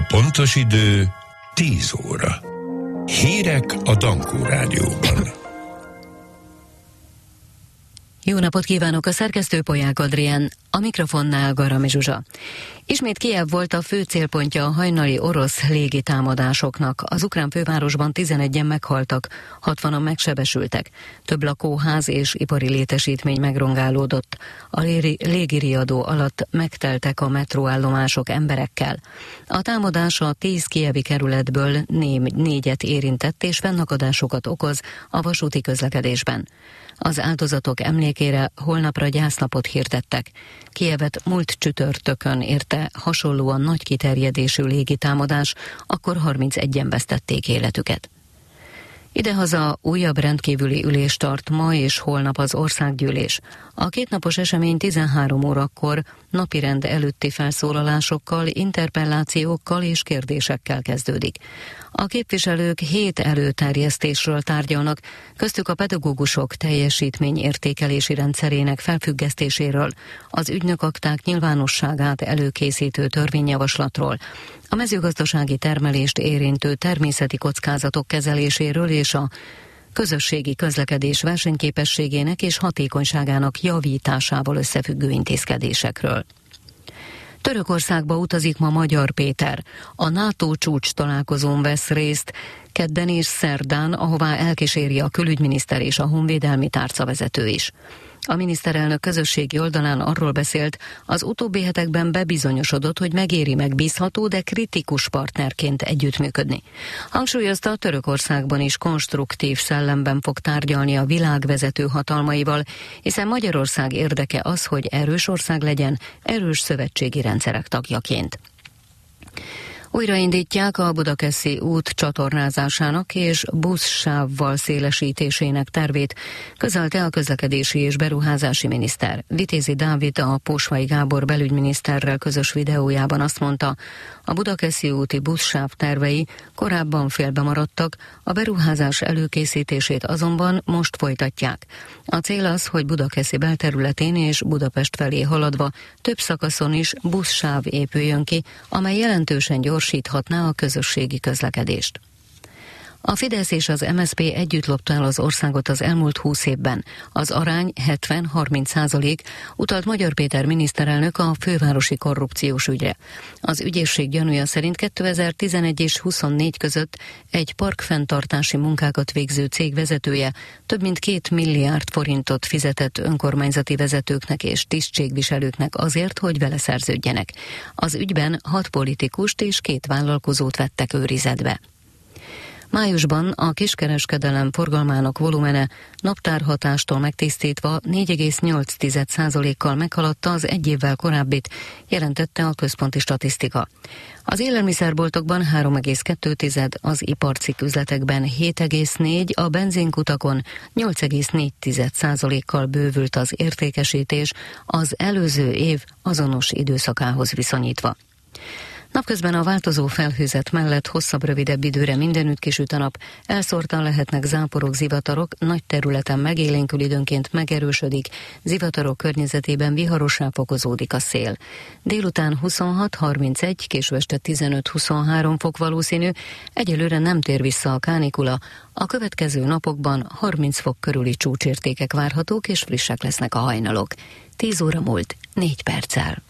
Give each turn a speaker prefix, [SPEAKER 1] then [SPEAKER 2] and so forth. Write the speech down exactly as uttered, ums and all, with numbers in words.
[SPEAKER 1] pontos idő tíz óra. Hírek a Dankó Rádióban.
[SPEAKER 2] Jó napot kívánok, a szerkesztő Polyák Adrián, a mikrofonnál Garami Zsuzsa. Ismét Kijev volt a fő célpontja a hajnali orosz légitámadásoknak. Az ukrán fővárosban tizenegyen meghaltak, hatvanan megsebesültek. Több lakóház és ipari létesítmény megrongálódott. A légiriadó alatt megteltek a metróállomások emberekkel. A támadás a tíz kijevi kerületből négyet érintett és fennakadásokat okoz a vasúti közlekedésben. Az áldozatok emlékére holnapra gyásznapot hirdettek. Kijevet múlt csütörtökön érte hasonlóan nagy kiterjedésű légitámadás, akkor harmincegyen vesztették életüket. Idehaza újabb rendkívüli ülés tart ma és holnap az országgyűlés. A kétnapos esemény tizenhárom órakor napirend előtti felszólalásokkal, interpellációkkal és kérdésekkel kezdődik. A képviselők hét előterjesztésről tárgyalnak, köztük a pedagógusok teljesítményértékelési rendszerének felfüggesztéséről, az ügynökakták nyilvánosságát előkészítő törvényjavaslatról, a mezőgazdasági termelést érintő természeti kockázatok kezeléséről és a közösségi közlekedés versenyképességének és hatékonyságának javításával összefüggő intézkedésekről. Törökországba utazik ma Magyar Péter. A NATO csúcs találkozón vesz részt kedden és szerdán, ahová elkíséri a külügyminiszter és a honvédelmi tárcavezető is. A miniszterelnök közösségi oldalán arról beszélt, az utóbbi hetekben bebizonyosodott, hogy megéri megbízható, de kritikus partnerként együttműködni. Hangsúlyozta, Törökországban is konstruktív szellemben fog tárgyalni a világ vezető hatalmaival, hiszen Magyarország érdeke az, hogy erős ország legyen, erős szövetségi rendszerek tagjaként. Újraindítják a Budakeszi út csatornázásának és buszsávval szélesítésének tervét, közölte a közlekedési és beruházási miniszter. Vitézi Dávid a Pósvai Gábor belügyminiszterrel közös videójában azt mondta, a Budakeszi úti buszsáv tervei korábban félbemaradtak, a beruházás előkészítését azonban most folytatják. A cél az, hogy Budakeszi belterületén és Budapest felé haladva több szakaszon is buszsáv épüljön ki, amely jelentősen gyorsíthatná a közösségi közlekedést. A Fidesz és az em es zé pé együtt lopta el az országot az elmúlt húsz évben. Az arány hetven-harminc százalék, utalt Magyar Péter miniszterelnök a fővárosi korrupciós ügyre. Az ügyészség gyanúja szerint kétezer-tizenegy és huszonnégy között egy parkfenntartási munkákat végző cég vezetője több mint két milliárd forintot fizetett önkormányzati vezetőknek és tisztségviselőknek azért, hogy vele szerződjenek. Az ügyben hat politikust és két vállalkozót vettek őrizetbe. Májusban a kiskereskedelem forgalmának volumene naptárhatástól megtisztítva négy egész nyolc százalékkal meghaladta az egy évvel korábbit, jelentette a központi statisztika. Az élelmiszerboltokban három egész kettő, az iparcikk üzletekben hét egész négy, a benzinkutakon nyolc egész négy százalékkal bővült az értékesítés az előző év azonos időszakához viszonyítva. Napközben a változó felhőzet mellett hosszabb, rövidebb időre mindenütt kisüt a nap, elszórtan lehetnek záporok, zivatarok, nagy területen megélénkül, időnként megerősödik, zivatarok környezetében viharossá fokozódik a szél. Délután huszonhat harmincegy, késő este tizenöt-huszonhárom fok valószínű, egyelőre nem tér vissza a kánikula, a következő napokban harminc fok körüli csúcsértékek várhatók és frissek lesznek a hajnalok. tíz óra múlt négy perccel.